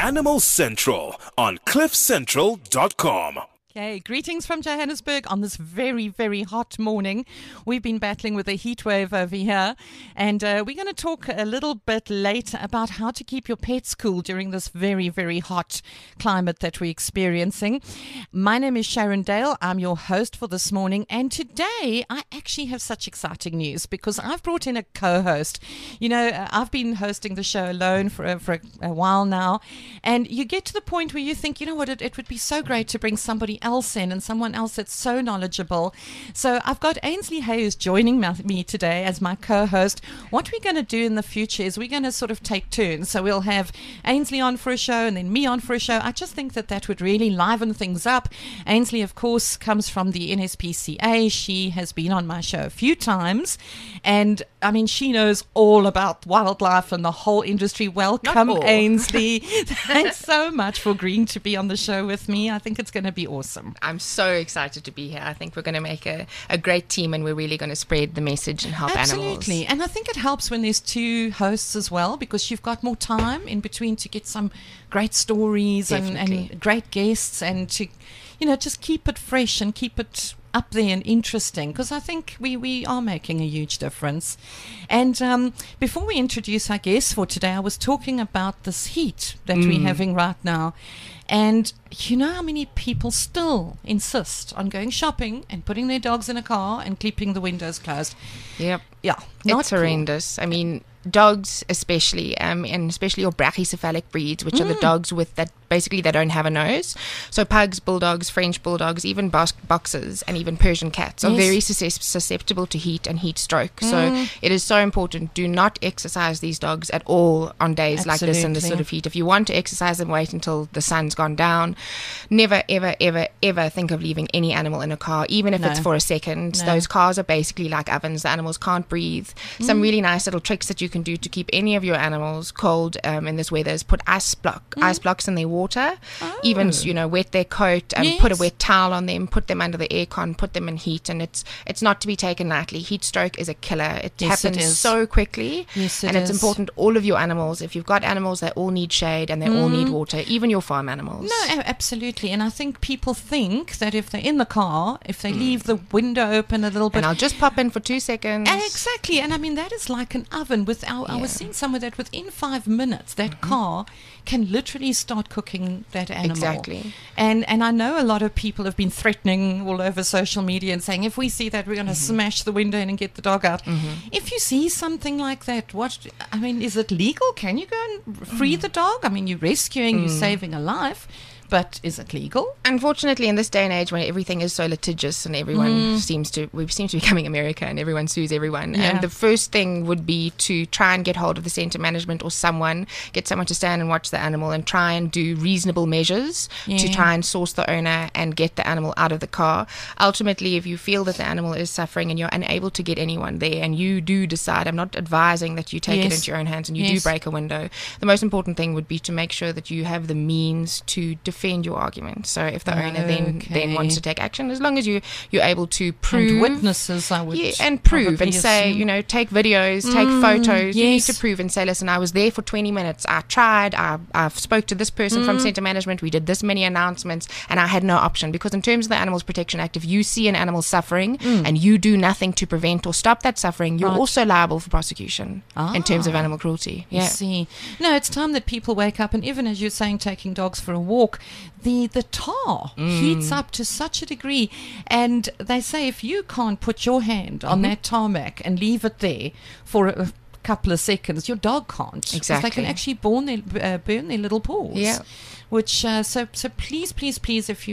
Animal Central on cliffcentral.com. Okay, greetings from Johannesburg on this very, very hot morning. We've been battling with a heat wave over here, and we're going to talk a little bit later about how to keep your pets cool during this very, very hot climate that we're experiencing. My name is Sharon Dale. I'm your host for this morning, and today I actually have such exciting news because I've brought in a co-host. You know, I've been hosting the show alone for a while now, and you get to the point where you think, you know what, it would be so great to bring somebody else in and someone else that's so knowledgeable. So I've got Ainsley Hayes joining me today as my co-host. What we're going to do in the future is we're going to sort of take turns. So we'll have Ainsley on for a show and then me on for a show. I just think that would really liven things up. Ainsley, of course, comes from the NSPCA. She has been on my show a few times, and I mean, she knows all about wildlife and the whole industry. Welcome, Ainsley. Thanks so much for agreeing to be on the show with me. I think it's going to be awesome. I'm so excited to be here. I think we're going to make a great team, and we're really going to spread the message and help animals. Absolutely. And I think it helps when there's two hosts as well, because you've got more time in between to get some great stories and great guests, and to, you know, just keep it fresh and keep it up there and interesting, because I think we are making a huge difference. And before we introduce our guests for today, I was talking about this heat that we're having right now. And you know how many people still insist on going shopping and putting their dogs in a car and keeping the windows closed? Yep. Yeah. It's horrendous. I mean, dogs especially, and especially your brachycephalic breeds, which are the dogs with that, basically they don't have a nose. So pugs, bulldogs, French bulldogs, even boxers and even Persian cats are very susceptible to heat and heat stroke. So it is so important. Do not exercise these dogs at all on days like this in this sort of heat. If you want to exercise them, wait until the sun's gone down. Never, ever, ever, ever think of leaving any animal in a car, even if it's for a second. Those cars are basically like ovens. The animals can't breathe. Some really nice little tricks that you can do to keep any of your animals cold in this weather is put ice blocks in their water, even, you know, wet their coat and put a wet towel on them, put them under the aircon, put them in heat, and it's not to be taken lightly. Heat stroke is a killer. It happens so quickly, and it's important. All of your animals, if you've got animals, they all need shade and they all need water, even your farm animals. No, absolutely. And I think people think that if they're in the car, if they leave the window open a little bit, and I'll just pop in for 2 seconds. Exactly. And I mean, that is like an oven. I was seeing somewhere that within 5 minutes, that car can literally start cooking that animal. Exactly. And I know a lot of people have been threatening all over social media and saying, if we see that, we're going to smash the window in and get the dog out. If you see something like that, is it legal? Can you go and free the dog? I mean, you're rescuing, you're saving a life. But is it legal? Unfortunately, in this day and age when everything is so litigious and everyone seems to be becoming America and everyone sues everyone, and the first thing would be to try and get hold of the centre management or get someone to stand and watch the animal and try and do reasonable measures to try and source the owner and get the animal out of the car. Ultimately, if you feel that the animal is suffering and you're unable to get anyone there, and you do decide, I'm not advising that you take it into your own hands and you do break a window, the most important thing would be to make sure that you have the means to defend your argument. So if the owner then wants to take action, as long as you're able to prove, and witnesses, I would and prove and say, you know, take videos, take photos. You need to prove and say, listen, I was there for 20 minutes. I tried. I spoke to this person from centre management. We did this many announcements, and I had no option. Because in terms of the Animals Protection Act, if you see an animal suffering and you do nothing to prevent or stop that suffering, you're also liable for prosecution in terms of animal cruelty. You see. No, it's time that people wake up, and even as you're saying, taking dogs for a walk, the tar heats up to such a degree, and they say if you can't put your hand on that tarmac and leave it there for a couple of seconds, your dog can't. Exactly. They can actually burn their little paws. Yeah. Which so please, if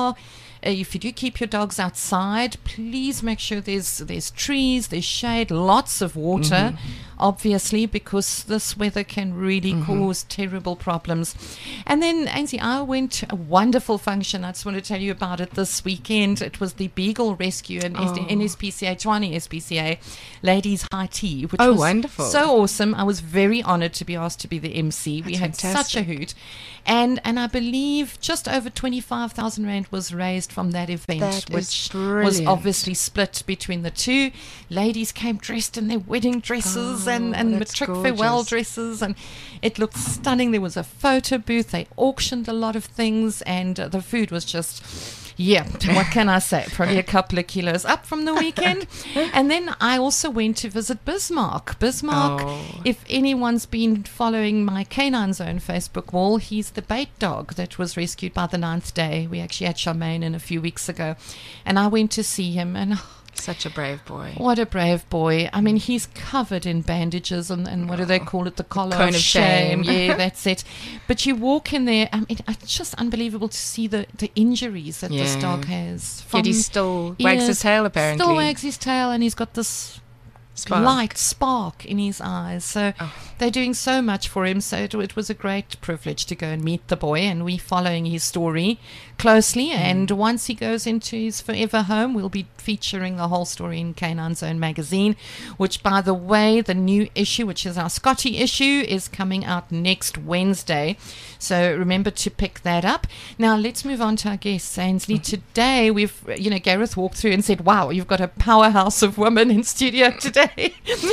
you do keep your dogs outside, please make sure there's trees, there's shade, lots of water, obviously, because this weather can really cause terrible problems. And then, Ainsley, I went to a wonderful function. I just want to tell you about it this weekend. It was the Beagle Rescue and NSPCA, Tshwane SPCA Ladies High Tea, which was wonderful. So awesome. I was very honored to be asked to be the MC. We had such a hoot. And I believe just over 25,000 Rand was raised from that event, which was obviously split between the two. Ladies came dressed in their wedding dresses and that's matric farewell gorgeous. dresses, and it looked stunning. There was a photo booth. They auctioned a lot of things, and the food was just, yeah, what can I say? Probably a couple of kilos up from the weekend. And then I also went to visit Bismarck. Bismarck, if anyone's been following my Canine Zone Facebook wall, he's the bait dog that was rescued by the 9th Day. We actually had Charmaine in a few weeks ago, and I went to see him, and Such a brave boy. what a brave boy. I mean, he's covered in bandages and what do they call it? The collar cone of of shame. shame. Yeah, that's it. But you walk in there, I mean, it's just unbelievable to see the injuries that this Yeah. dog has. Yet he still wags his ears- tail, apparently. Still wags his tail, and he's got this Spark. light spark in his eyes. So they're doing so much for him. So it was a great privilege to go and meet the boy, and we're following his story closely. And once he goes into his forever home, we'll be featuring the whole story in Canine Zone magazine, which, by the way, the new issue, which is our Scotty issue, is coming out next Wednesday. So remember to pick that up. Now let's move on to our guest, Ainsley. Today we've, Gareth walked through and said, wow, you've got a powerhouse of women in studio today.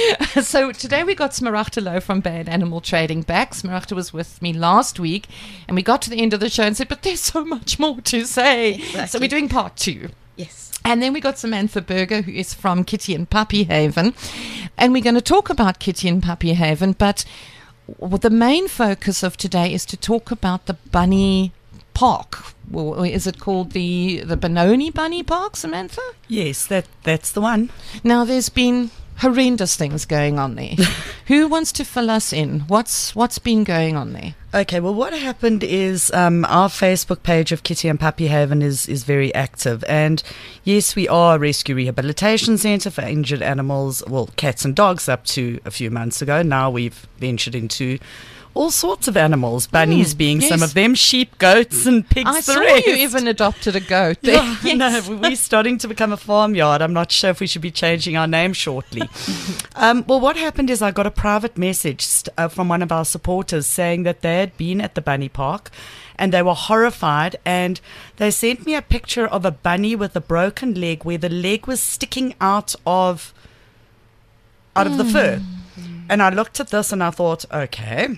So today we got Smaragda Low from Bad Animal Trading back. Smaragda was with me last week, and we got to the end of the show and said, but there's so much more to say. Exactly. So we're doing part 2. Yes. And then we got Samantha Berger, who is from Kitty and Puppy Haven. And we're going to talk about Kitty and Puppy Haven, but the main focus of today is to talk about the bunny park. Or is it called the Benoni Bunny Park, Samantha? Yes, that's the one. Now, there's been horrendous things going on there. Who wants to fill us in? What's been going on there? Okay, well, what happened is our Facebook page of Kitty and Puppy Haven is very active. And yes, we are a rescue rehabilitation centre for injured animals, well, cats and dogs up to a few months ago. Now we've ventured into all sorts of animals, bunnies being some yes. of them, sheep, goats and pigs I the saw rest. you even adopted a goat there. Yeah, Yes. no, we're starting to become a farmyard. I'm not sure if we should be changing our name shortly. Well, what happened is I got a private message from one of our supporters saying that they had been at the bunny park and they were horrified, and they sent me a picture of a bunny with a broken leg where the leg was sticking out of the fur. And I looked at this and I thought, okay,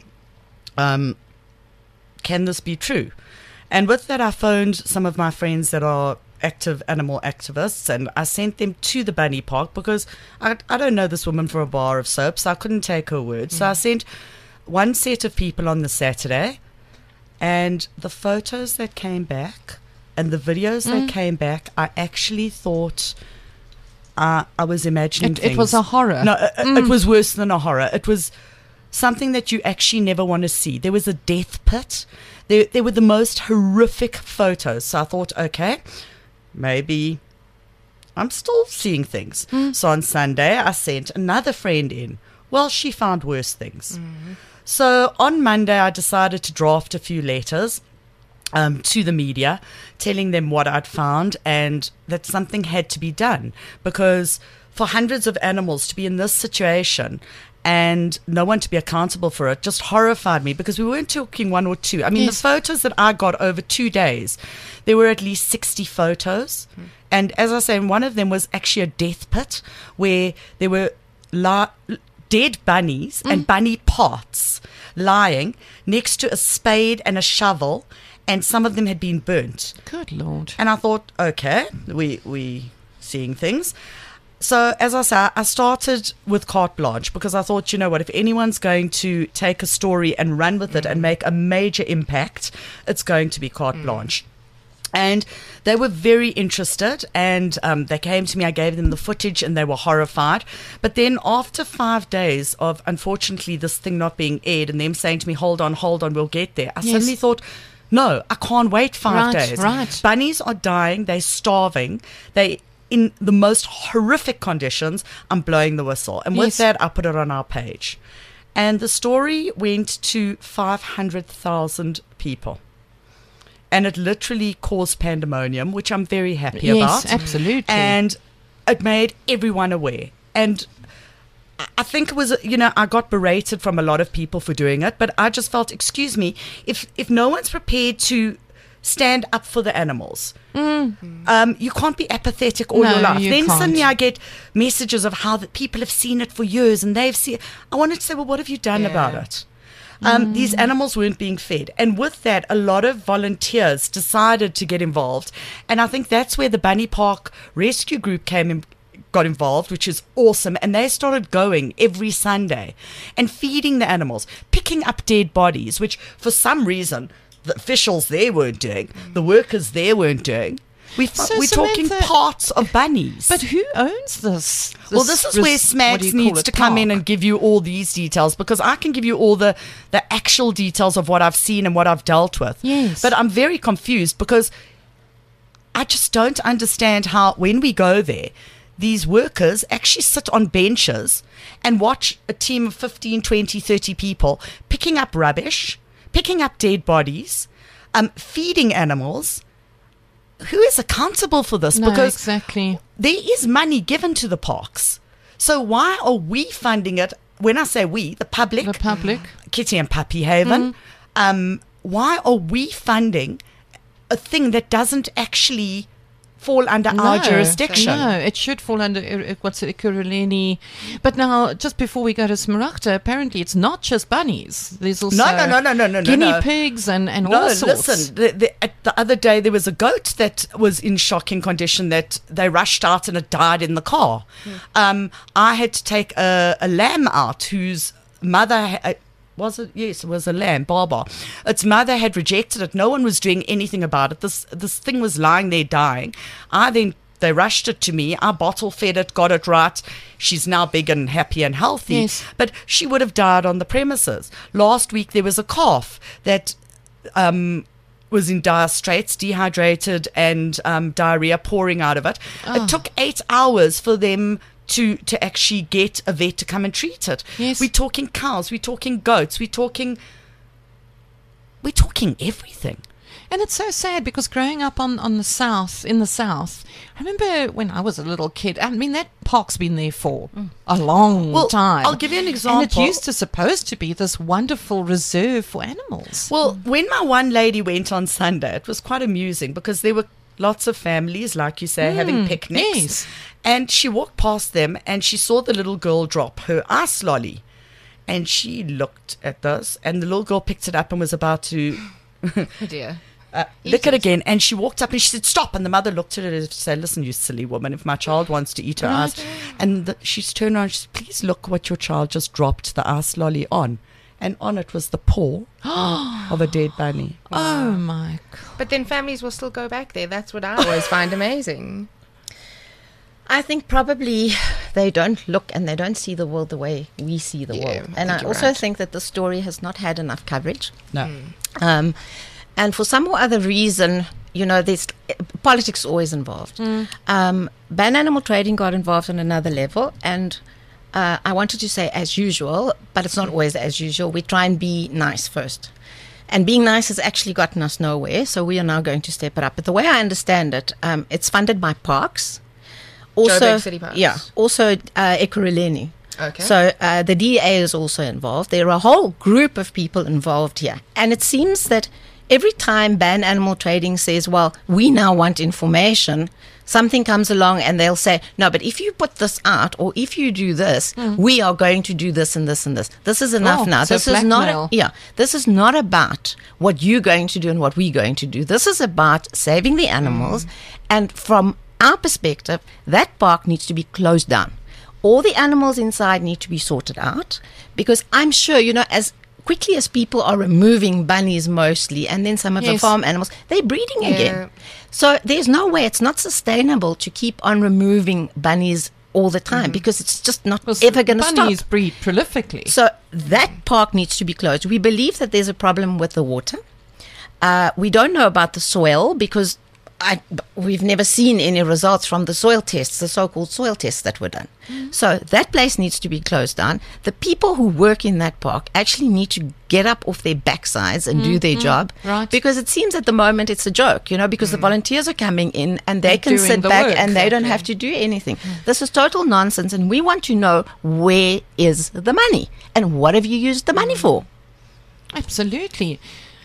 can this be true? And with that, I phoned some of my friends that are active animal activists, and I sent them to the bunny park because I don't know this woman for a bar of soap, so I couldn't take her word. So I sent one set of people on the Saturday, and the photos that came back and the videos that came back, I actually thought I was imagining things. It was a horror. No, it was worse than a horror. It was something that you actually never want to see. There was a death pit. There were the most horrific photos. So I thought, okay, maybe I'm still seeing things. So on Sunday, I sent another friend in. Well, she found worse things. So on Monday, I decided to draft a few letters to the media, telling them what I'd found and that something had to be done, because for hundreds of animals to be in this situation and no one to be accountable for it just horrified me, because we weren't talking one or two. I mean, Yes. the photos that I got over 2 days, there were at least 60 photos. And as I say, one of them was actually a death pit where there were dead bunnies and bunny parts lying next to a spade and a shovel, and some of them had been burnt. Good Lord. And I thought, okay, we seeing things. So as I say, I started with carte blanche, because I thought, you know what, if anyone's going to take a story and run with it and make a major impact, it's going to be carte blanche. And they were very interested, and they came to me. I gave them the footage, and they were horrified. But then after 5 days of, unfortunately, this thing not being aired and them saying to me, hold on, we'll get there, I Yes. suddenly thought, no, I can't wait 5 days. Right. Bunnies are dying. They're starving. They in the most horrific conditions. I'm blowing the whistle. And with Yes. that, I put it on our page. And the story went to 500,000 people. And it literally caused pandemonium, which I'm very happy about. Yes, absolutely. And it made everyone aware. And I think it was, I got berated from a lot of people for doing it, but I just felt, excuse me, if no one's prepared to stand up for the animals. You can't be apathetic all No, your life. you Then can't. suddenly I get messages of how the people have seen it for years and they've seen. I wanted to say, well, what have you done about it? These animals weren't being fed. And with that, a lot of volunteers decided to get involved. And I think that's where the Bunny Park Rescue Group got involved, which is awesome. And they started going every Sunday and feeding the animals, picking up dead bodies, which for some reason the officials there weren't doing, the workers there weren't doing. We're talking Samantha, parts of bunnies. But who owns this? Well, this is where Smags needs to come in and give you all these details, because I can give you all the actual details of what I've seen and what I've dealt with. Yes. But I'm very confused because I just don't understand how, when we go there, these workers actually sit on benches and watch a team of 15, 20, 30 people picking up rubbish, picking up dead bodies, feeding animals. Who is accountable for this? No, Because exactly. there is money given to the parks. So why are we funding it? When I say we, the public, The public. Kitty and Puppy Haven, why are we funding a thing that doesn't actually fall under our jurisdiction? No, it should fall under what's it, Ekurhuleni. But now, just before we go to Smaragda, apparently it's not just bunnies. There's also No, guinea pigs and all sorts. Listen, the other day there was a goat that was in shocking condition that they rushed out and it died in the car. I had to take a lamb out whose mother... was it? Yes, it was a lamb, Baba. Its mother had rejected it. No one was doing anything about it. This thing was lying there dying. They rushed it to me. I bottle fed it, got it right. She's now big and happy and healthy. Yes. But she would have died on the premises. Last week there was a calf that was in dire straits, dehydrated and diarrhea pouring out of it. It took 8 hours for them to actually get a vet to come and treat it. Yes. We're talking cows, we're talking goats, we're talking everything. And it's so sad because growing up in the south, I remember when I was a little kid. I mean, that park's been there for a long time. I'll give you an example. And it used to supposed to be this wonderful reserve for animals. Well, when my one lady went on Sunday, it was quite amusing because there were lots of families, like you say, having picnics. Yes. And she walked past them and she saw the little girl drop her ice lolly. And she looked at this and the little girl picked it up and was about to Oh dear. lick it again. And she walked up and she said, stop. And the mother looked at her and said, listen, you silly woman, if my child wants to eat her ice. And she's turned around and she said, please look what your child just dropped the ice lolly on. And on it was the paw of a dead bunny. Oh my God. But then families will still go back there. That's what I always find amazing. I think probably they don't look and they don't see the world the way we see the world. And I you're also right. think that the story has not had enough coverage. No. And for some or other reason, there's politics always involved. Ban animal trading got involved on another level. And I wanted to say as usual, but it's not always as usual. We try and be nice first. And being nice has actually gotten us nowhere. So we are now going to step it up. But the way I understand it, it's funded by parks. Joburg City Parks. Yeah. Also Ekurhuleni. Okay. So the DA is also involved. There are a whole group of people involved here. And it seems that every time Ban Animal Trading says, well, we now want information, something comes along and they'll say, no, but if you put this out or if you do this, we are going to do this and this and this. This is enough now. so This is not blackmail. this is not about what you're going to do and what we're going to do. This is about saving the animals. And from our perspective, that park needs to be closed down. All the animals inside need to be sorted out because I'm sure, as quickly as people are removing bunnies mostly and then some of the Yes. farm animals, they're breeding Yeah. again. So there's no way, it's not sustainable to keep on removing bunnies all the time because it's just not Because ever going to stop. bunnies breed prolifically. So that park needs to be closed. We believe that there's a problem with the water. We don't know about the soil because we've never seen any results from the soil tests, the so-called soil tests that were done. So that place needs to be closed down. The people who work in that park actually need to get up off their backsides and do their job. Right. Because it seems at the moment it's a joke, because the volunteers are coming in and they can doing sit the back work. and they don't have to do anything. This is total nonsense and we want to know where is the money and what have you used the money for? Absolutely.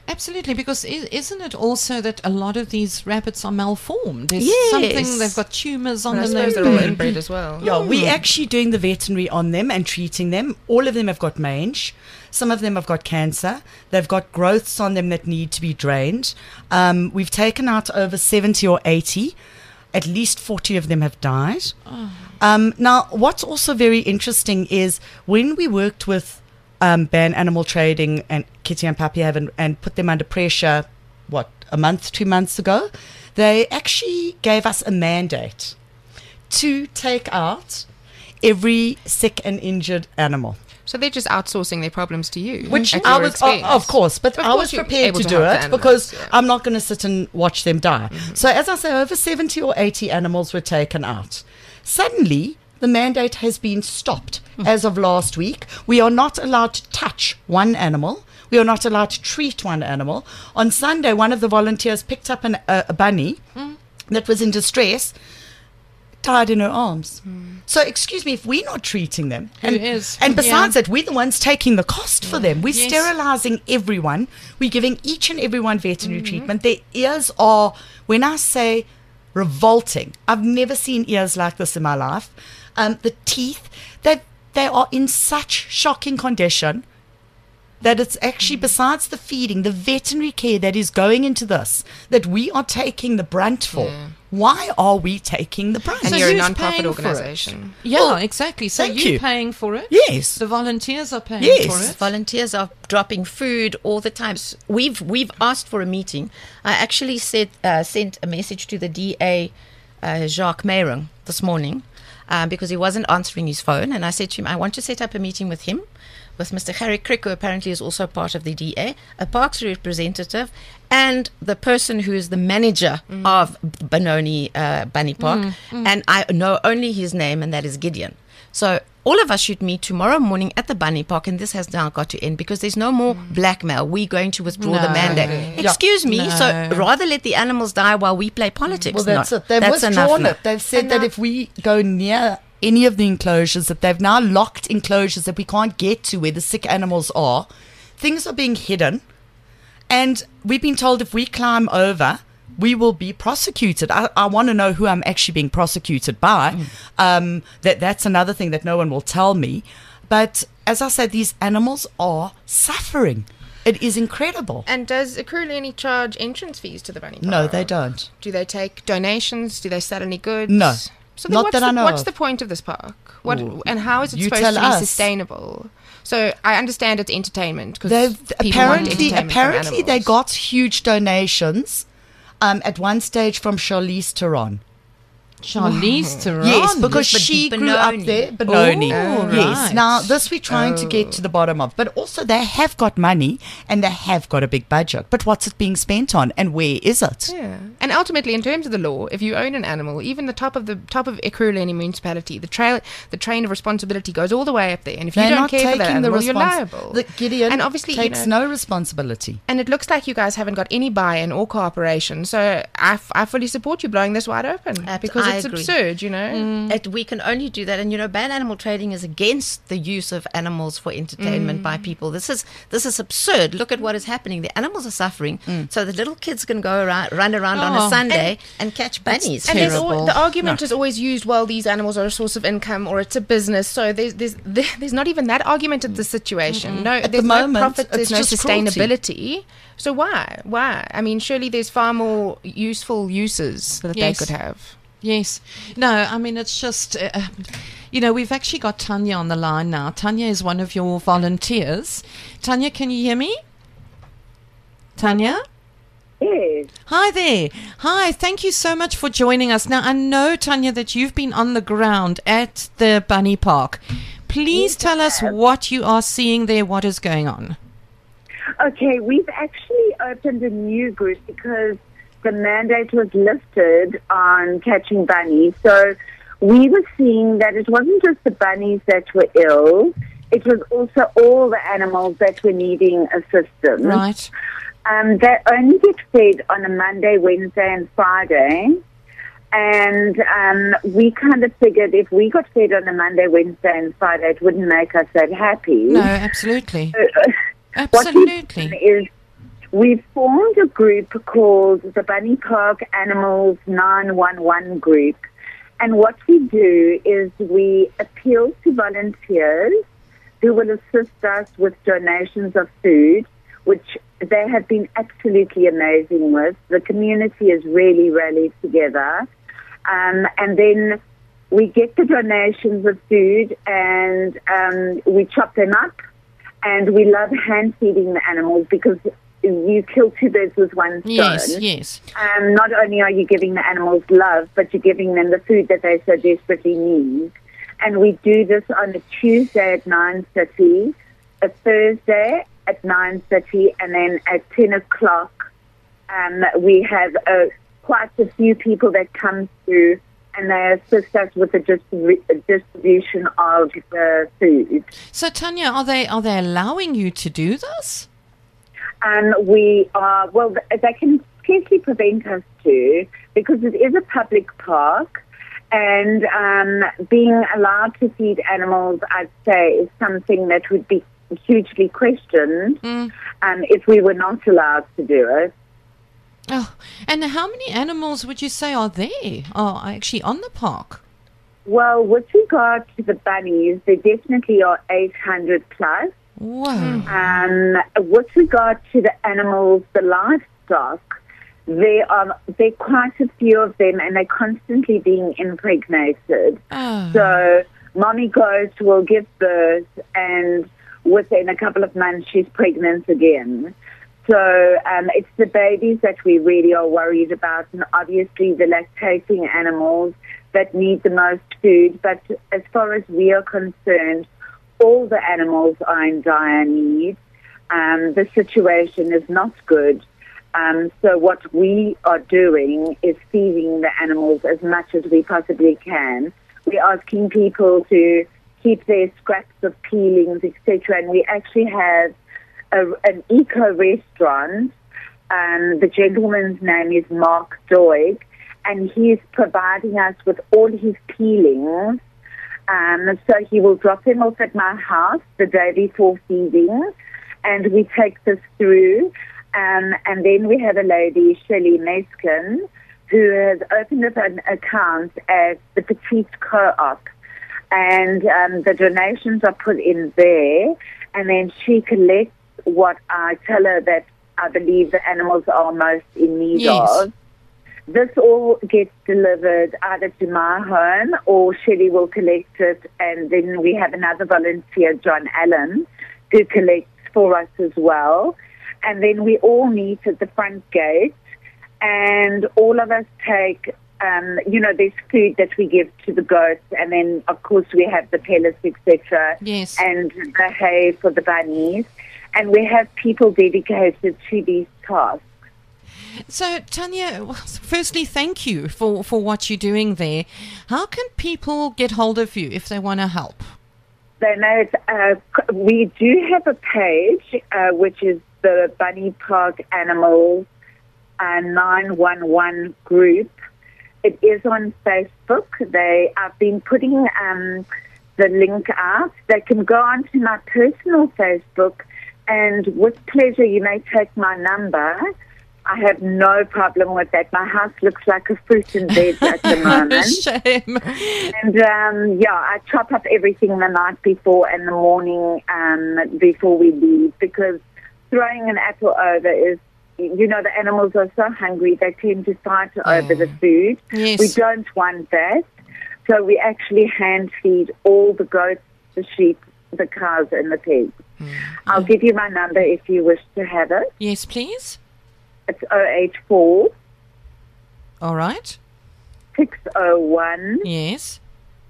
Absolutely, because isn't it also that a lot of these rabbits are malformed? There's Yes. something, they've got tumours on And I them. suppose they're all inbred as well. Yeah, we're actually doing the veterinary on them and treating them. All of them have got mange. Some of them have got cancer. They've got growths on them that need to be drained. We've taken out over 70 or 80. At least 40 of them have died. Now, what's also very interesting is when we worked with Ban Animal Trading and Kitty and Puppy Haven and put them under pressure, a month, 2 months ago, they actually gave us a mandate to take out every sick and injured animal. So they're just outsourcing their problems to you. Which at I your was, expense. of course, but Of I course was you're prepared able to to do help it the animals, because yeah. I'm not going to sit and watch them die. So as I say, over 70 or 80 animals were taken out. Suddenly, the mandate has been stopped as of last week. We are not allowed to touch one animal. We are not allowed to treat one animal. On Sunday, one of the volunteers picked up a bunny that was in distress, died in her arms. So, excuse me, if we're not treating them, Who is? and besides Yeah. that, we're the ones taking the cost for them. We're Yes. sterilizing everyone. We're giving each and every one veterinary treatment. Their ears are, when I say revolting, I've never seen ears like this in my life. The teeth, they are in such shocking condition that it's actually, besides the feeding, the veterinary care that is going into this, that we are taking the brunt for. Yeah. Why are we taking the brunt? And So you're a who's non-profit paying for it? organisation. Yeah, Well, exactly. So thank you're you. paying for it? Yes. The volunteers are paying Yes. for it? Volunteers are dropping food all the time. We've asked for a meeting. I actually sent a message to the DA, Jacques Meyring, this morning because he wasn't answering his phone. And I said to him, I want to set up a meeting with him, with Mr. Harry Crick, who apparently is also part of the DA, a parks representative, and the person who is the manager of Benoni Bunny Park. And I know only his name, and that is Gideon. So all of us should meet tomorrow morning at the Bunny Park, and this has now got to end because there's no more blackmail. We're going to withdraw the No. mandate. Yeah. Excuse me, No. so rather let the animals die while we play politics. Well, that's No, it. They've that's withdrawn enough it. They've said And that now- if we go near any of the enclosures, that they've now locked enclosures that we can't get to where the sick animals are. Things are being hidden. And we've been told if we climb over, we will be prosecuted. I want to know who I'm actually being prosecuted by. That's another thing that no one will tell me. But as I said, these animals are suffering. It is incredible. And does Ekurhuleni charge entrance fees to the Bunny Park? No, they don't. Do they take donations? Do they sell any goods? No. So then Not what's that I know What's of. the point of this park? What Ooh. and how is it You supposed tell to be us. sustainable? So I understand it's entertainment because They've people want apparently entertainment from they animals. got huge donations at one stage from Charlize Theron. Charlize Theron. Yes, because Yes, but she grew up Benoni. there. Benoni. Oh, Yes. right. Now, this we're trying to get to the bottom of. But also, they have got money and they have got a big budget. But what's it being spent on and where is it? Yeah, and ultimately, in terms of the law, if you own an animal, even the top of Ekurhuleni municipality, the train of responsibility goes all the way up there. And if you They're don't not care for that taking the animal, you're respons- liable. The Gideon and obviously, takes no responsibility. And it looks like you guys haven't got any buy-in or cooperation. So I fully support you blowing this wide open because I it's agree. absurd, you know. We can only do that, and ban animal trading is against the use of animals for entertainment by people. This is absurd. Look at what is happening. The animals are suffering, so the little kids can go run around on Oh. a Sunday and catch bunnies. And there's Terrible. the argument is always used, well, these animals are a source of income or it's a business. So there's not even that argument at the situation. No, At there's the no moment, profit, there's it's no just cruelty. sustainability. So why? I mean, surely there's far more useful uses that Yes. they could have. Yes. No, I mean, it's just, we've actually got Tanya on the line now. Tanya is one of your volunteers. Tanya, can you hear me? Tanya? Yes. Hi there. Hi, thank you so much for joining us. Now, I know, Tanya, that you've been on the ground at the Bunny Park. Please tell us what you are seeing there, what is going on. Okay, we've actually opened a new group because the mandate was lifted on catching bunnies. So we were seeing that it wasn't just the bunnies that were ill, it was also all the animals that were needing assistance. Right. They only get fed on a Monday, Wednesday, and Friday. And we kind of figured if we got fed on a Monday, Wednesday, and Friday, it wouldn't make us that happy. No, absolutely. What we've done Absolutely. is We've formed a group called the Bunny Park Animals 911 group. And what we do is we appeal to volunteers who will assist us with donations of food, which they have been absolutely amazing with. The community is really rallied together. And then we get the donations of food and we chop them up. And we love hand feeding the animals because you kill two birds with one stone. Yes. Not only are you giving the animals love, but you're giving them the food that they so desperately need. And we do this on a Tuesday at 9:30, a Thursday at 9:30, and then at 10 o'clock we have quite a few people that come through and they assist us with the distribution of the food. So, Tanya, are they allowing you to do this? We are, well, they can scarcely prevent us to, because it is a public park, and being allowed to feed animals, I'd say, is something that would be hugely questioned if we were not allowed to do it. Oh, and how many animals would you say are actually on the park? Well, with regard to the bunnies, there definitely are 800 plus. Whoa. With regard to the animals, the livestock, there are quite a few of them, and they're constantly being impregnated. Oh. So mommy goats will give birth, and within a couple of months, she's pregnant again. So it's the babies that we really are worried about, and obviously the lactating animals that need the most food. But as far as we are concerned, all the animals are in dire need. The situation is not good. So what we are doing is feeding the animals as much as we possibly can. We're asking people to keep their scraps of peelings, etc. And we actually have an eco restaurant. The gentleman's name is Mark Doig, and he's providing us with all his peelings. So he will drop them off at my house the day before feeding, and we take this through. And then we have a lady, Shelley Meskin, who has opened up an account at the Petite Co-op, and the donations are put in there, and then she collects what I tell her that I believe the animals are most in need of. This all gets delivered either to my home or Shelley will collect it, and then we have another volunteer, John Allen, who collects for us as well. And then we all meet at the front gate, and all of us take, there's food that we give to the goats, and then, of course, we have the pellets, etc., and the hay for the bunnies. And we have people dedicated to these tasks. So, Tanya, firstly, thank you for what you're doing there. How can people get hold of you if they want to help? They know we do have a page, which is the Bunny Park Animals 911 group. It is on Facebook. I've been putting the link out. They can go onto my personal Facebook, and with pleasure, you may take my number. I have no problem with that. My house looks like a fruit and veg at the moment. Shame. And, I chop up everything the night before and the morning before we leave, because throwing an apple over is, the animals are so hungry, they tend to fight over the food. Yes. We don't want that. So we actually hand feed all the goats, the sheep, the cows, and the pigs. I'll give you my number if you wish to have it. Yes, please. It's 084. All right. 601. Yes.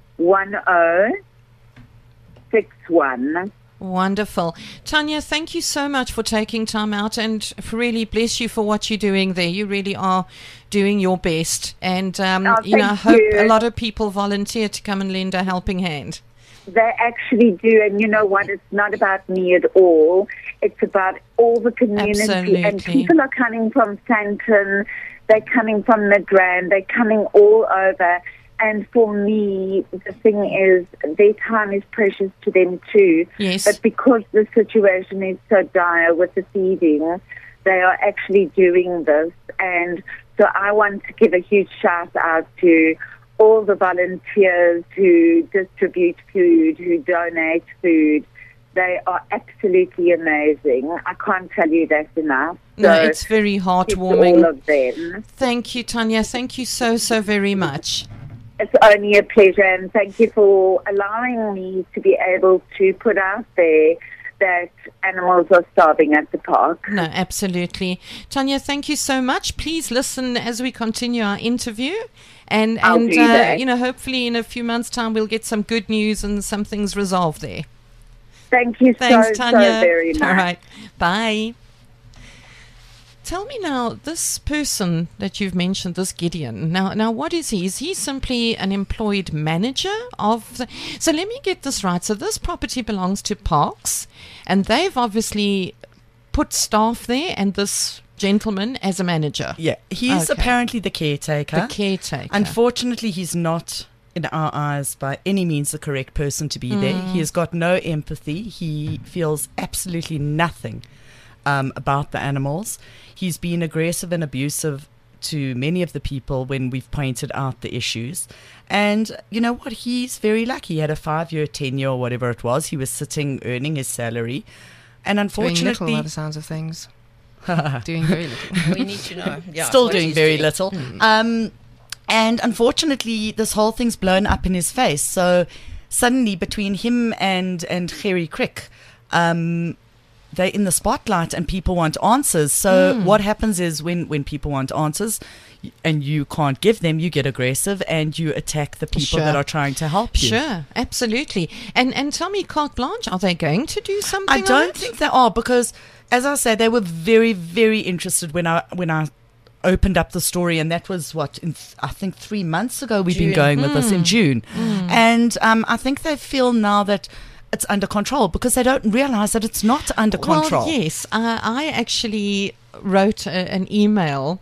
1061. Wonderful. Tanya, thank you so much for taking time out, and really bless you for what you're doing there. You really are doing your best. And, I hope a lot of people volunteer to come and lend a helping hand. They actually do, and you know what? It's not about me at all. It's about all the community. Absolutely. And people are coming from Sandton, they're coming from Midrand, they're coming all over. And for me, the thing is, their time is precious to them too. Yes. But because the situation is so dire with the feeding, they are actually doing this. And so I want to give a huge shout out to all the volunteers who distribute food, who donate food. They are absolutely amazing. I can't tell you that enough. No, So it's very it's heartwarming. all of them. Thank you, Tanya. Thank you so, so very much. It's only a pleasure, and thank you for allowing me to be able to put out there that animals are starving at the park. No, absolutely. Tanya, thank you so much. Please listen as we continue our interview. And I'll do that. hopefully in a few months' time we'll get some good news and some things resolved there. Thank you Thanks, so Tanya. very much. All right. Bye. Tell me now, this person that you've mentioned, this Gideon, now what is he? Is he simply an employed manager of the... So let me get this right. So this property belongs to Parks, and they've obviously put staff there and this gentleman as a manager. Yeah, he's Okay. apparently the caretaker. The caretaker. Unfortunately, he's not, in our eyes, by any means the correct person to be there. He has got no empathy. He feels absolutely nothing about the animals. He's been aggressive and abusive to many of the people when we've pointed out the issues. And you know what? He's very lucky. He had a 5-year tenure or whatever it was. He was sitting, earning his salary. And Doing little unfortunately, by the sounds of things. Doing very little. We need to know. Yeah, still what doing he's very little. And unfortunately, this whole thing's blown up in his face. So suddenly, between him and Gerry Crick, they're in the spotlight and people want answers. So what happens is when people want answers and you can't give them, you get aggressive and you attack the people Sure. that are trying to help you. Sure, absolutely. And tell me, carte blanche, are they going to do something I on don't it? think they are, because, as I say, they were very, very interested when I opened up the story, and that was I think 3 months ago. We've been going with this in June, and I think they feel now that it's under control because they don't realize that it's not under control. Well, yes. I actually wrote an email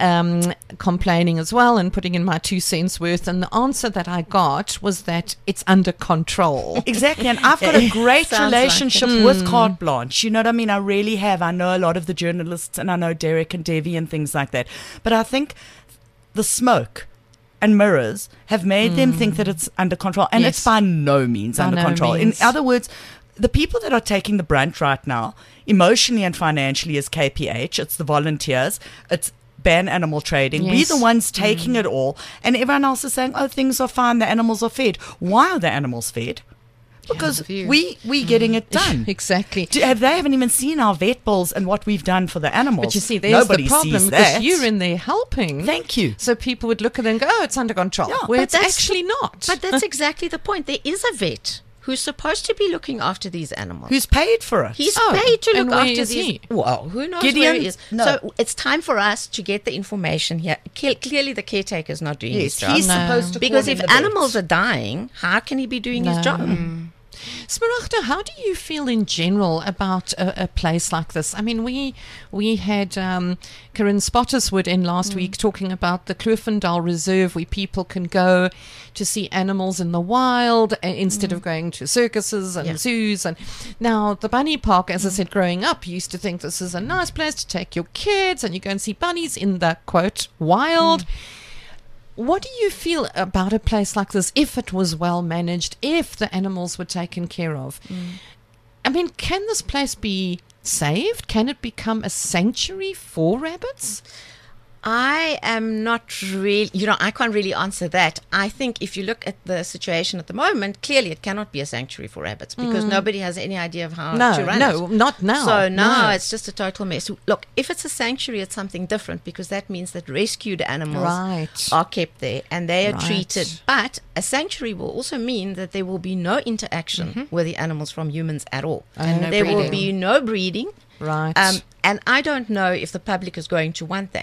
complaining as well and putting in my 2 cents worth, and the answer that I got was that it's under control. Exactly, and I've got a great Sounds like relationship with Carte Blanche. You know what I mean? I really have. I know a lot of the journalists, and I know Derek and Devi and things like that. But I think the smoke and mirrors have made them think that it's under control, and Yes. it's by no means By under no control. means. In other words, the people that are taking the brunt right now, emotionally and financially, is KPH. It's the volunteers. It's ban animal trading. Yes. We're the ones taking it all, and everyone else is saying, "Oh, things are fine. The animals are fed." Why are the animals fed? Because of you. we getting it done. Exactly. They haven't even seen our vet bills and what we've done for the animals. But you see, there's Nobody the problem sees because that. you're in there helping. Thank you. So people would look at it and go, "Oh, it's under control," Yeah, where but it's that's- actually not. But that's exactly the point. There is a vet who's supposed to be looking after these animals. Who's paid for it? He's Oh, paid to and look where after is these. he? Well, who knows Gideon? where he is? No. So it's time for us to get the information here. Clearly, the caretaker's not doing his Yes, job. he's No. supposed to Because call if in the animals vets. are dying, how can he be doing his No. job? Smaragda, how do you feel in general about a place like this? I mean, we had Corinne Spottiswood in last week talking about the Kloofendal Reserve, where people can go to see animals in the wild instead of going to circuses and Yeah. zoos. And now the bunny park, as I said, growing up, you used to think this is a nice place to take your kids and you go and see bunnies in the quote wild. What do you feel about a place like this if it was well managed, if the animals were taken care of? I mean, can this place be saved? Can it become a sanctuary for rabbits? I am not really, I can't really answer that. I think if you look at the situation at the moment, clearly it cannot be a sanctuary for rabbits because nobody has any idea of how to run it. Not now. So now No. it's just a total mess. Look, if it's a sanctuary, it's something different because that means that rescued animals Right. are kept there and they are Right. treated. But a sanctuary will also mean that there will be no interaction with the animals from humans at all. And no there will breeding. be no breeding. Right. And I don't know if the public is going to want that.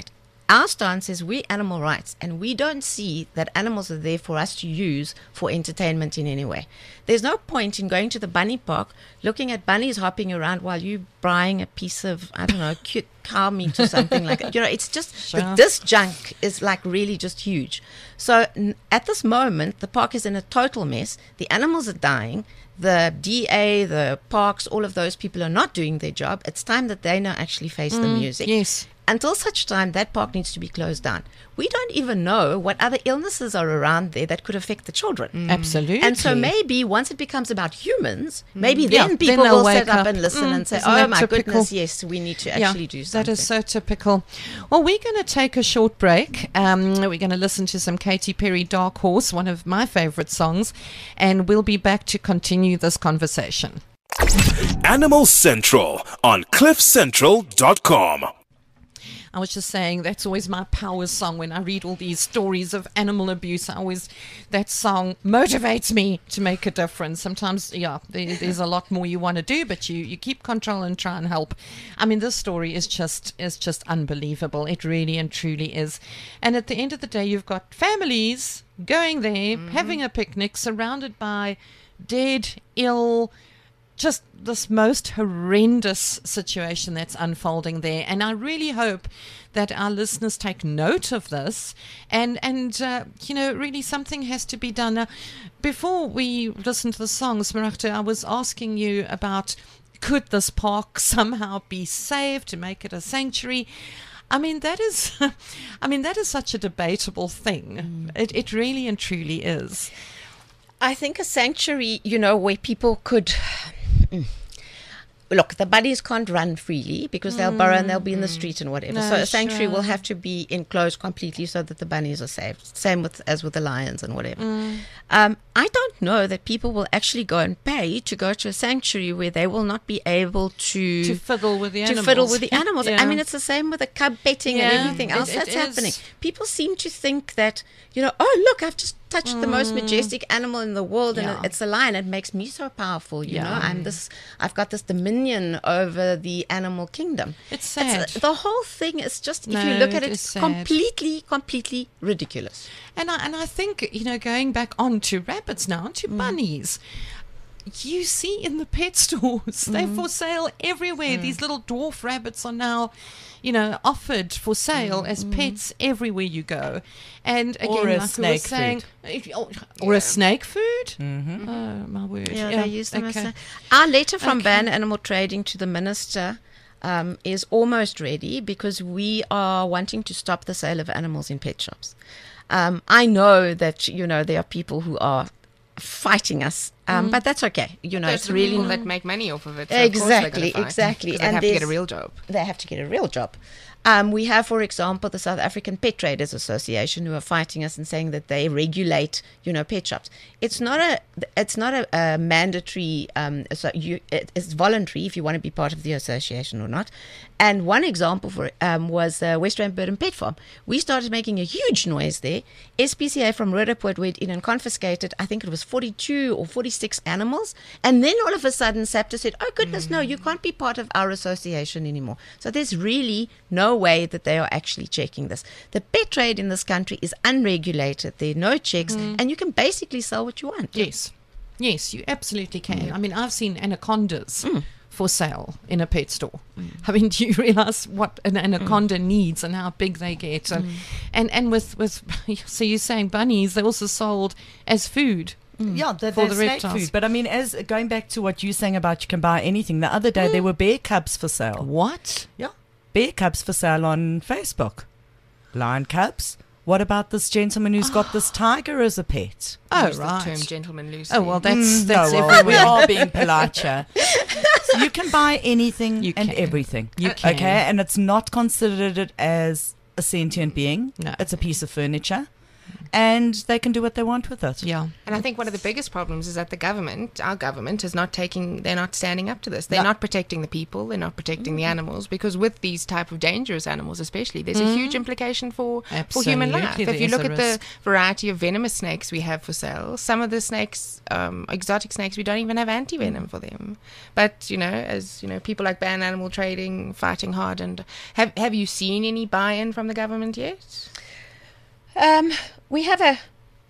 our stance is we animal rights, and we don't see that animals are there for us to use for entertainment in any way. There's no point in going to the bunny park, looking at bunnies hopping around while you buying a piece of, I don't know, cute cow meat or something like that. It's just this junk is like really just huge. So at this moment, the park is in a total mess. The animals are dying. The DA, the parks, all of those people are not doing their job. It's time that they now actually face the music. Yes. Until such time, that park needs to be closed down. We don't even know what other illnesses are around there that could affect the children. Absolutely. And so maybe once it becomes about humans, maybe then people they'll will wake sit up up. and listen and say, Isn't oh that my typical? goodness, yes, we need to actually do something. That is so typical. Well, we're going to take a short break. We're going to listen to some Katy Perry, Dark Horse, one of my favorite songs, and we'll be back to continue this conversation. Animal Central on CliffCentral.com. I was just saying that's always my power song when I read all these stories of animal abuse. That song motivates me to make a difference. Sometimes, there's a lot more you want to do, but you keep control and try and help. I mean, this story is just unbelievable. It really and truly is. And at the end of the day, you've got families going there, having a picnic, surrounded by dead, ill, just this most horrendous situation that's unfolding there. And I really hope that our listeners take note of this and really something has to be done. Now, before we listen to the songs, Marakta, I was asking you about, could this park somehow be saved to make it a sanctuary? I mean, that is such a debatable thing. It really and truly is. I think a sanctuary, where people could... Look, the bunnies can't run freely because they'll burrow and they'll be in the street and whatever. No, so a sanctuary sure. will have to be enclosed completely so that the bunnies are safe. Same as with the lions and whatever. I don't know that people will actually go and pay to go to a sanctuary where they will not be able to fiddle with the animals. I mean, it's the same with the cub petting and everything else that's is. happening. People seem to think that, oh, look, I've just touched the most majestic animal in the world and it's a lion. It makes me so powerful, you know. I've got this dominion over the animal kingdom. It's sad. The whole thing is just, if you look at it, it's completely ridiculous. And I think, going back on to rabbits now, onto bunnies, you see in the pet stores, they're for sale everywhere. These little dwarf rabbits are now, offered for sale as pets everywhere you go. And again, Or a like snake we were saying, or a snake food? Oh, my word. Yeah, they use them as our letter from Ban Animal Trading to the Minister is almost ready because we are wanting to stop the sale of animals in pet shops. I know that, there are people who are fighting us, but that's okay. It's really people that make money off of it. So exactly. Of course they're gonna fight, 'cause they And have to get a real job. They have to get a real job. We have, for example, the South African Pet Traders Association who are fighting us and saying that they regulate, pet shops. It's not a mandatory. It's voluntary if you want to be part of the association or not. And one example for was West Rand Bird and Pet Farm. We started making a huge noise there. SPCA from Roodepoort went in and confiscated, I think it was 42 or 46 animals. And then all of a sudden, SAPTA said, oh, goodness, no, you can't be part of our association anymore. So there's really no way that they are actually checking this. The pet trade in this country is unregulated. There are no checks, and you can basically sell what you want. Yes, you absolutely can. I mean, I've seen anacondas for sale in a pet store. I mean, do you realize what an anaconda needs and how big they get? And with so you're saying bunnies, they're also sold as food. Yeah, for they're the snake reptiles. food. But I mean, as going back to what you're saying about you can buy anything, the other day there were bear cubs for sale. What? Yeah, bear cubs for sale on Facebook. Lion cubs. What about this gentleman who's got this tiger as a pet? Oh, Use the right. term gentleman loosely. Oh, well, that's No, well, everywhere. we are being polite here. So you can buy anything You and can. everything. You can. Okay, and it's not considered as a sentient being. No. It's a piece of furniture. and they can do what they want with it. Yeah. And I think one of the biggest problems is that our government is they're not standing up to this. They're not protecting the people, they're not protecting the animals, because with these type of dangerous animals especially, there's a huge implication for human life. Absolutely, If you there look is at a the variety of venomous snakes we have for sale, some of the snakes, exotic snakes, we don't even have anti-venom for them. But, as people like Ban Animal Trading fighting hard. And have you seen any buy-in from the government yet? We have a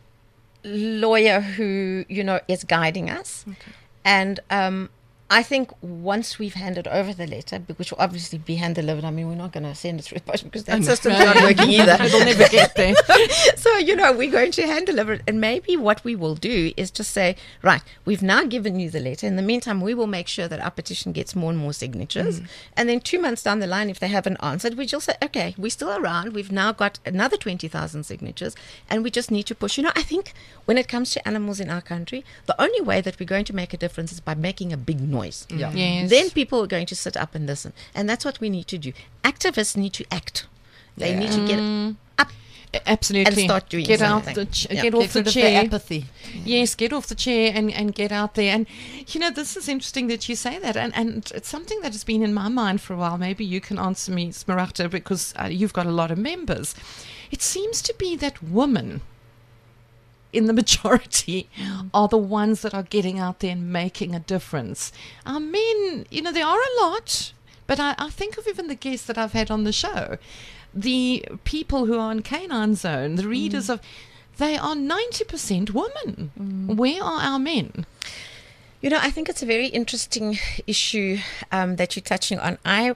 lawyer who, is guiding us. Okay. And I think once we've handed over the letter, which will obviously be hand-delivered, I mean, we're not going to send it through the post because that system's not working either. It'll never get there. So, we're going to hand-deliver it. And maybe what we will do is just say, right, we've now given you the letter. In the meantime, we will make sure that our petition gets more and more signatures. And then 2 months down the line, if they haven't answered, we just say, okay, we're still around. We've now got another 20,000 signatures. And we just need to push. I think when it comes to animals in our country, the only way that we're going to make a difference is by making a big noise. Yeah. Yes. Then people are going to sit up and listen. And that's what we need to do. Activists need to act. They need to get up Absolutely. and start doing get something. Get off Get the rid of their chair. apathy. Yes, get off the chair and get out there. And, this is interesting that you say that. And it's something that has been in my mind for a while. Maybe you can answer me, Smaragda, because you've got a lot of members. It seems to be that women, in the majority, are the ones that are getting out there and making a difference. Our men, there are a lot, but I think of even the guests that I've had on the show, the people who are in Canine Zone, the readers of, they are 90% women. Where are our men? I think it's a very interesting issue that you're touching on. I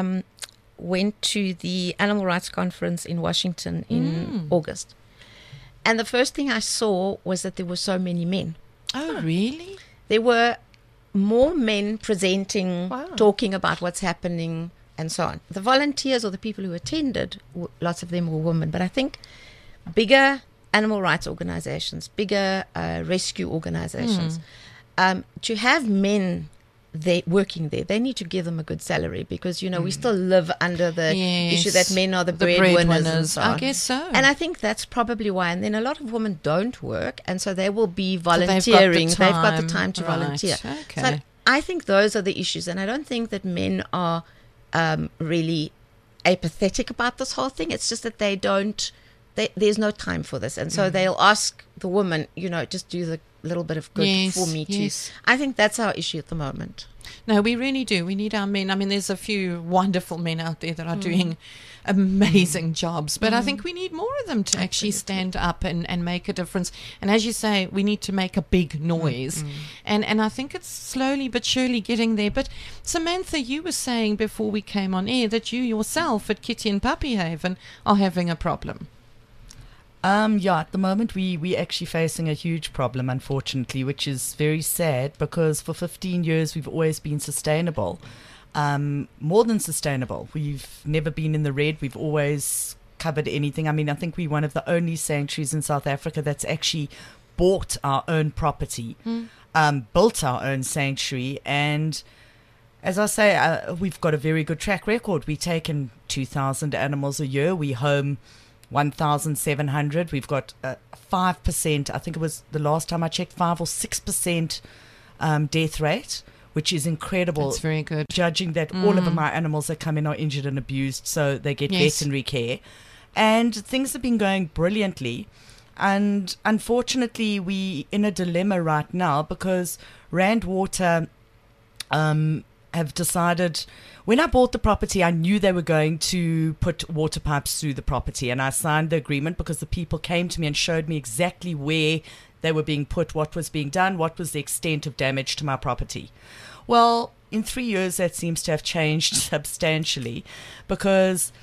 went to the Animal Rights Conference in Washington in August. And the first thing I saw was that there were so many men. Oh, really? There were more men presenting, Wow. talking about what's happening, and so on. The volunteers or the people who attended, lots of them were women. But I think bigger animal rights organizations, bigger rescue organizations, to have men working there, they need to give them a good salary because, we still live under the issue that men are the breadwinners and so on. I guess so. And I think that's probably why. And then a lot of women don't work, and so they will be they've got the volunteering. They've got the time. time to Right. volunteer. Okay. So I think those are the issues, and I don't think that men are really apathetic about this whole thing. It's just that they don't. There's no time for this, and so they'll ask the woman, just do the little bit of good Yes, for me yes. too. I think that's our issue at the moment. No, we really do. We need our men. I mean, there's a few wonderful men out there that are doing amazing jobs, but I think we need more of them to actually stand up and make a difference. And as you say, we need to make a big noise. And I think it's slowly but surely getting there. But Samantha, you were saying before we came on air that you yourself at Kitty and Puppy Haven are having a problem. At the moment we actually facing a huge problem, unfortunately, which is very sad because for 15 years we've always been sustainable, more than sustainable. We've never been in the red. We've always covered anything. I mean, I think we're one of the only sanctuaries in South Africa that's actually bought our own property, built our own sanctuary, and as I say, we've got a very good track record. We take in 2,000 animals a year. We home 1,700. We've got 5%, I think it was the last time I checked, 5 or 6% death rate, which is incredible. That's very good. Judging that all of my animals that come in are injured and abused, so they get Yes. veterinary care. And things have been going brilliantly. And unfortunately, we in a dilemma right now because Rand Water have decided. When I bought the property, I knew they were going to put water pipes through the property, and I signed the agreement because the people came to me and showed me exactly where they were being put, what was being done, what was the extent of damage to my property. Well, in 3 years, that seems to have changed substantially because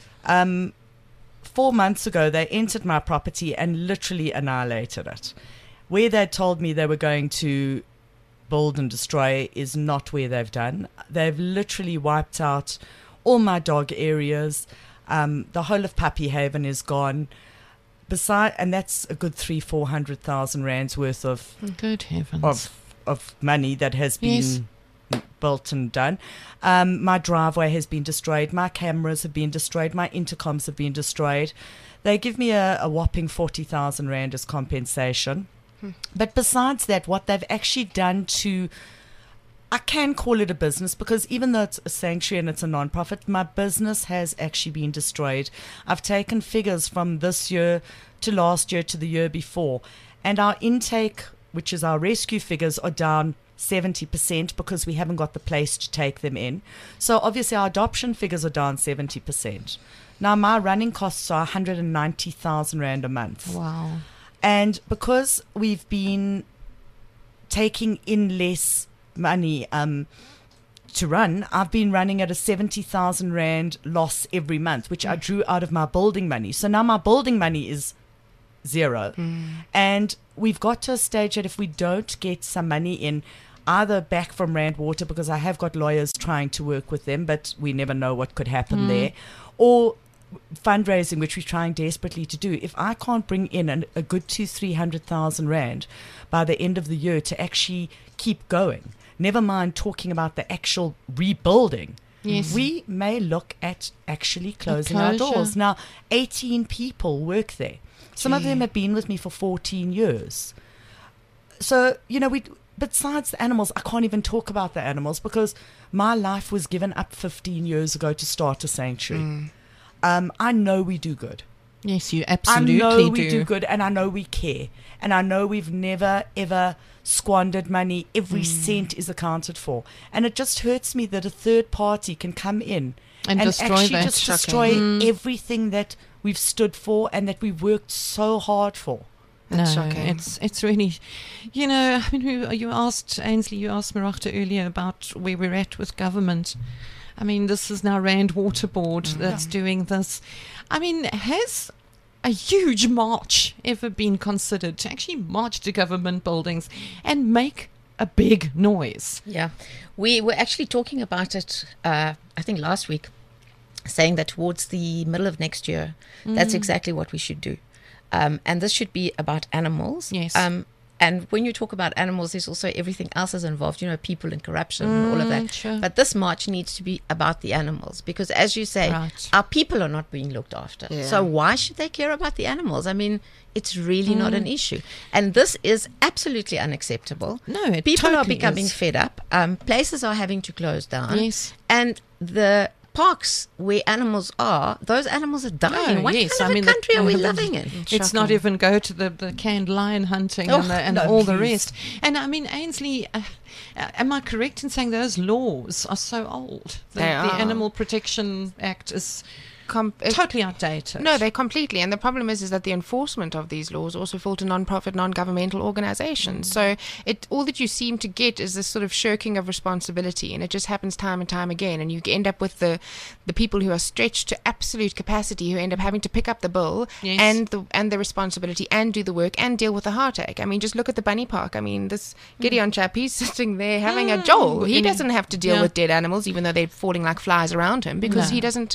4 months ago, they entered my property and literally annihilated it. Where they told me they were going to build and destroy is not where they've done. They've literally wiped out all my dog areas. The whole of Puppy Haven is gone. And that's a good 300,000-400,000 rands worth of Good heavens. of money that has been built and done. My driveway has been destroyed. My cameras have been destroyed. My intercoms have been destroyed. They give me a whopping 40,000 Rand as compensation. But besides that, what they've actually done to, I can call it a business, because even though it's a sanctuary and it's a non-profit, my business has actually been destroyed. I've taken figures from this year to last year to the year before, and our intake, which is our rescue figures, are down 70% because we haven't got the place to take them in. So obviously our adoption figures are down 70%. Now my running costs are 190,000 Rand a month. Wow. And because we've been taking in less money to run, I've been running at a 70,000 Rand loss every month, which I drew out of my building money. So now my building money is zero. And we've got to a stage that if we don't get some money in, either back from Rand Water, because I have got lawyers trying to work with them, but we never know what could happen there, or fundraising, which we're trying desperately to do. If I can't bring in a good 200,000-300,000 Rand by the end of the year to actually keep going, never mind talking about the actual rebuilding, Yes. we may look at actually closing our closure. doors. Now, 18 people work there. Some of them have been with me for 14 years. So, besides the animals, I can't even talk about the animals because my life was given up 15 years ago to start a sanctuary. I know we do good. Yes, you I absolutely know we do good, and I know we care. And I know we've never, ever squandered money. Every cent is accounted for. And it just hurts me that a third party can come in And destroy actually that. just Shocking. destroy everything that we've stood for and that we worked so hard for. That's no, shocking. it's really, I mean, you asked Ainsley, you asked Maragta earlier about where we're at with government. I mean, this is now Rand Water Board that's doing this. I mean, has a huge march ever been considered to actually march to government buildings and make a big noise? Yeah, we were actually talking about it, I think last week, saying that towards the middle of next year, that's exactly what we should do. And this should be about animals. Yes. And when you talk about animals, there's also everything else is involved, people and corruption and all of that. Sure. But this march needs to be about the animals because, as you say, Right. our people are not being looked after. Yeah. So why should they care about the animals? I mean, it's really not an issue. And this is absolutely unacceptable. No, it People are totally becoming is. fed up. Places are having to close down. Yes. And the parks where animals are, those animals are dying. Oh, What yes. kind I of mean, a the- country are we living in? It's not even go to the canned lion hunting Oh, and no, all the please. rest. And I mean, Ainsley, am I correct in saying those laws are so old? The They are. Animal Protection Act is totally outdated. No, they completely. And the problem is that the enforcement of these laws also fall to non-profit, non-governmental organizations. So all that you seem to get is this sort of shirking of responsibility, and it just happens time and time again. And you end up with the people who are stretched to absolute capacity, who end up having to pick up the bill Yes. and the responsibility and do the work and deal with the heartache. I mean, just look at the bunny park. I mean, this Gideon chap, he's sitting there having a jolt. He doesn't have to deal Yeah. with dead animals, even though they're falling like flies around him, because No. he doesn't,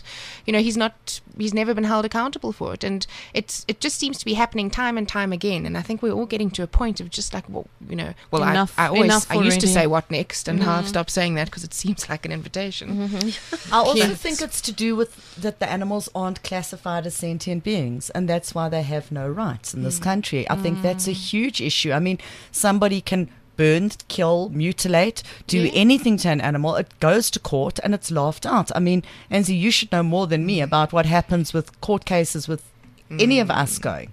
he's never been held accountable for it. And it just seems to be happening time and time again. And I think we're all getting to a point of just like, Enough- I enough used to already. say what next, and now I've stopped saying that because it seems like an invitation. I also Yes. think it's to do with that the animals aren't classified as sentient beings, and that's why they have no rights in this country. I think that's a huge issue. I mean, somebody can burn, kill, mutilate, do anything to an animal. It goes to court and it's laughed out. I mean, Anzi, you should know more than me about what happens with court cases with any of us going.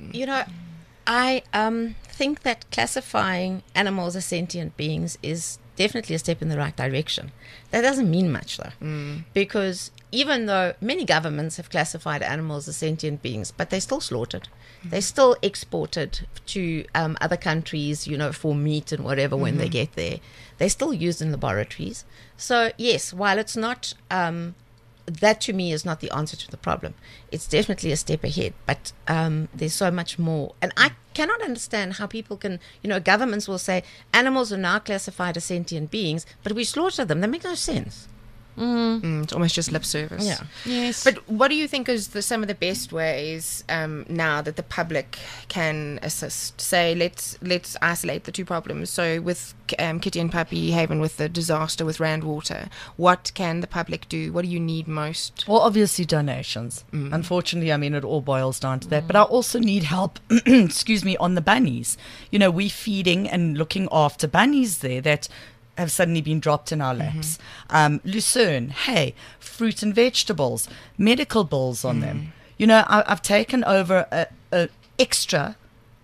I think that classifying animals as sentient beings is definitely a step in the right direction. That doesn't mean much, though, because even though many governments have classified animals as sentient beings, but they're still slaughtered. They're still exported to other countries, for meat and whatever when they get there. They're still used in laboratories. So, yes, while it's not... that to me is not the answer to the problem. It's definitely a step ahead, but there's so much more. And I cannot understand how people can, governments will say animals are now classified as sentient beings, but we slaughter them. That makes no sense. It's almost just lip service. Yeah. Yes. But what do you think is some of the best ways now that the public can assist? Say, let's isolate the two problems. So with Kitty and Puppy Haven, with the disaster with Rand Water, what can the public do? What do you need most? Well, obviously donations. Unfortunately, I mean, it all boils down to that. But I also need help, excuse me, on the bunnies. You know, we're feeding and looking after bunnies there that have suddenly been dropped in our laps. Lucerne, hay, fruit and vegetables, medical bills on them. You know, I've taken over a extra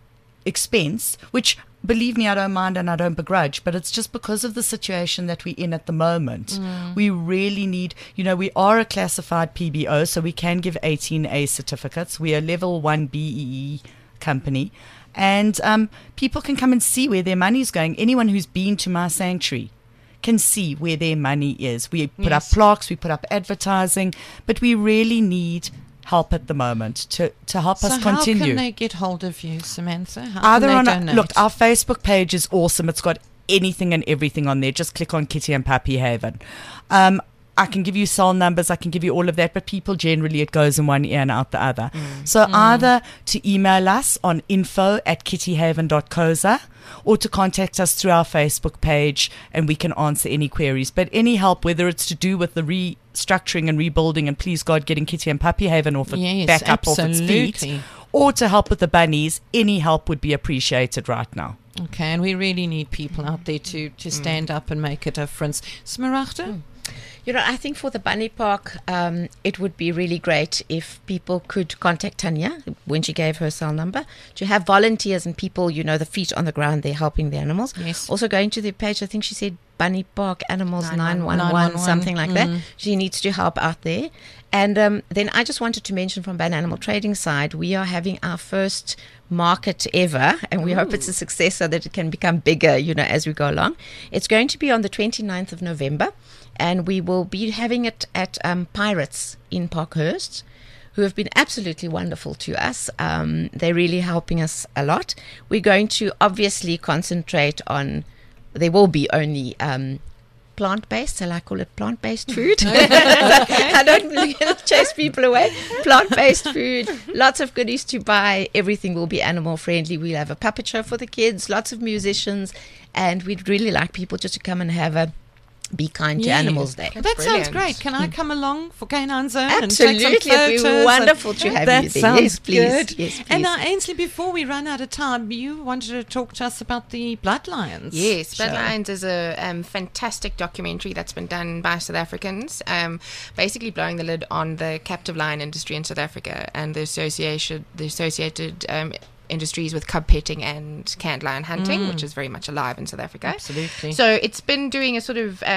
expense, which, believe me, I don't mind and I don't begrudge, but it's just because of the situation that we're in at the moment. We really need, you know, we are a classified PBO, so we can give 18A certificates. We are level 1 BEE company. And people can come and see where their money's going. Anyone who's been to my sanctuary can see where their money is. We put up plaques, we put up advertising, but we really need help at the moment to help us continue. How can they get hold of you, Samantha? Either can they on donate? look, our Facebook page is awesome. It's got anything and everything on there. Just click on Kitty and Puppy Haven. I can give you cell numbers, I can give you all of that, but people generally, it goes in one ear and out the other. So either to email us on info@kittyhaven.coza or to contact us through our Facebook page and we can answer any queries. But any help, whether it's to do with the restructuring and rebuilding and please God getting Kitty and Puppy Haven back up off its feet, or to help with the bunnies, any help would be appreciated right now. Okay, and we really need people out there to stand up and make a difference. Smaragda? You know, I think for the bunny park, it would be really great if people could contact Tanya when she gave her cell number to have volunteers and people, you know, the feet on the ground there helping the animals. Yes. Also going to the page, I think she said Bunny Park Animals 911, 911, something like that. She needs to help out there. And then I just wanted to mention from Ban Animal Trading side, we are having our first market ever, and we hope it's a success so that it can become bigger, you know, as we go along. It's going to be on the 29th of November, and we will be having it at Pirates in Parkhurst, who have been absolutely wonderful to us. They're really helping us a lot. We're going to obviously concentrate on, there will be only plant-based, so I call it plant-based food. I don't chase people away. Plant-based food, lots of goodies to buy. Everything will be animal-friendly. We'll have a puppet show for the kids, lots of musicians, and we'd really like people just to come and have a Be Kind to Animals Day. That sounds great. Can I come along for Canine Zone? Absolutely, and take some it'd be photos wonderful to have that you there. Sounds Yes, please. good. Yes, please. And now, Ainsley, before we run out of time, you wanted to talk to us about the Bloodlions. Yes, show. Bloodlines is a fantastic documentary that's been done by South Africans, basically blowing the lid on the captive lion industry in South Africa and the associated industries with cub petting and canned lion hunting, which is very much alive in South Africa. Absolutely. So it's been doing a sort of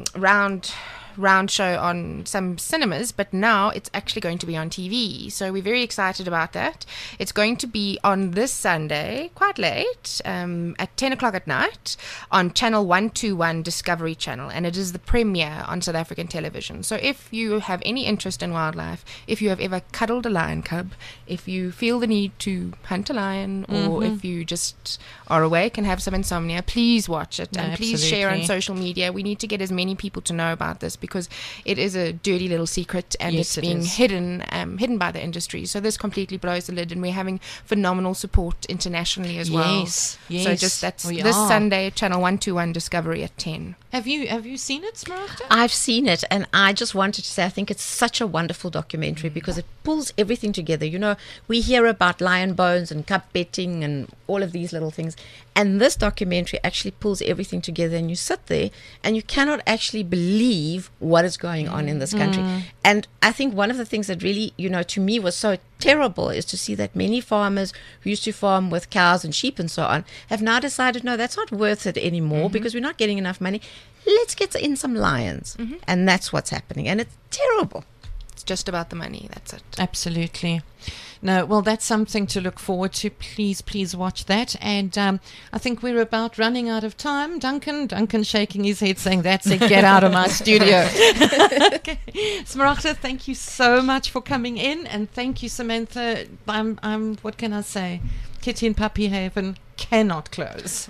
round show on some cinemas, but now it's actually going to be on TV. So we're very excited about that. It's going to be on this Sunday, quite late, at 10 o'clock at night on Channel 121 Discovery Channel, and it is the premiere on South African television. So if you have any interest in wildlife, if you have ever cuddled a lion cub, if you feel the need to hunt a lion, or if you just are awake and have some insomnia, please watch it, and please share on social media. We need to get as many people to know about this, because it is a dirty little secret, and Yes, it's being hidden by the industry. So this completely blows the lid, and we're having phenomenal support internationally as well. Yes, So just that's we this are. Sunday, Channel 121 Discovery at 10. Have you seen it, Smaragda? I've seen it, and I just wanted to say I think it's such a wonderful documentary because it pulls everything together. You know, we hear about lion bones and cub betting and all of these little things, and this documentary actually pulls everything together, and you sit there and you cannot actually believe what is going on in this country. And I think one of the things that really, you know, to me was so terrible is to see that many farmers who used to farm with cows and sheep and so on have now decided, no, that's not worth it anymore because we're not getting enough money. Let's get in some lions. And that's what's happening. And it's terrible. It's just about the money. That's it. Absolutely. No, well, that's something to look forward to. Please watch that. And I think we're about running out of time. Duncan shaking his head saying, that's it, get out of my studio. Okay. Smaragda, thank you so much for coming in. And thank you, Samantha. I'm what can I say? Kitty and Puppy Haven cannot close.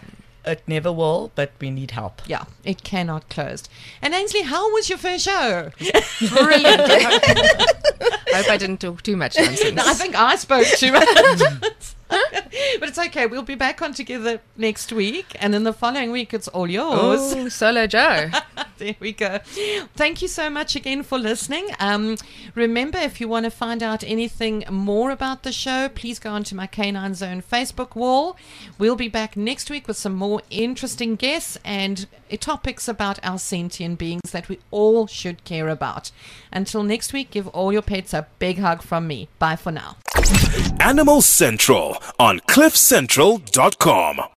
It never will, but we need help. Yeah, it cannot close. And Ainsley, how was your first show? Brilliant. I hope I didn't talk too much nonsense. I think I spoke too much. But it's okay. We'll be back on together next week. And then the following week, it's all yours. Oh, Solo Joe. There we go. Thank you so much again for listening. Remember, if you want to find out anything more about the show, please go onto my Canine Zone Facebook wall. We'll be back next week with some more interesting guests and topics about our sentient beings that we all should care about. Until next week, give all your pets a big hug from me. Bye for now. Animal Central on CliffCentral.com.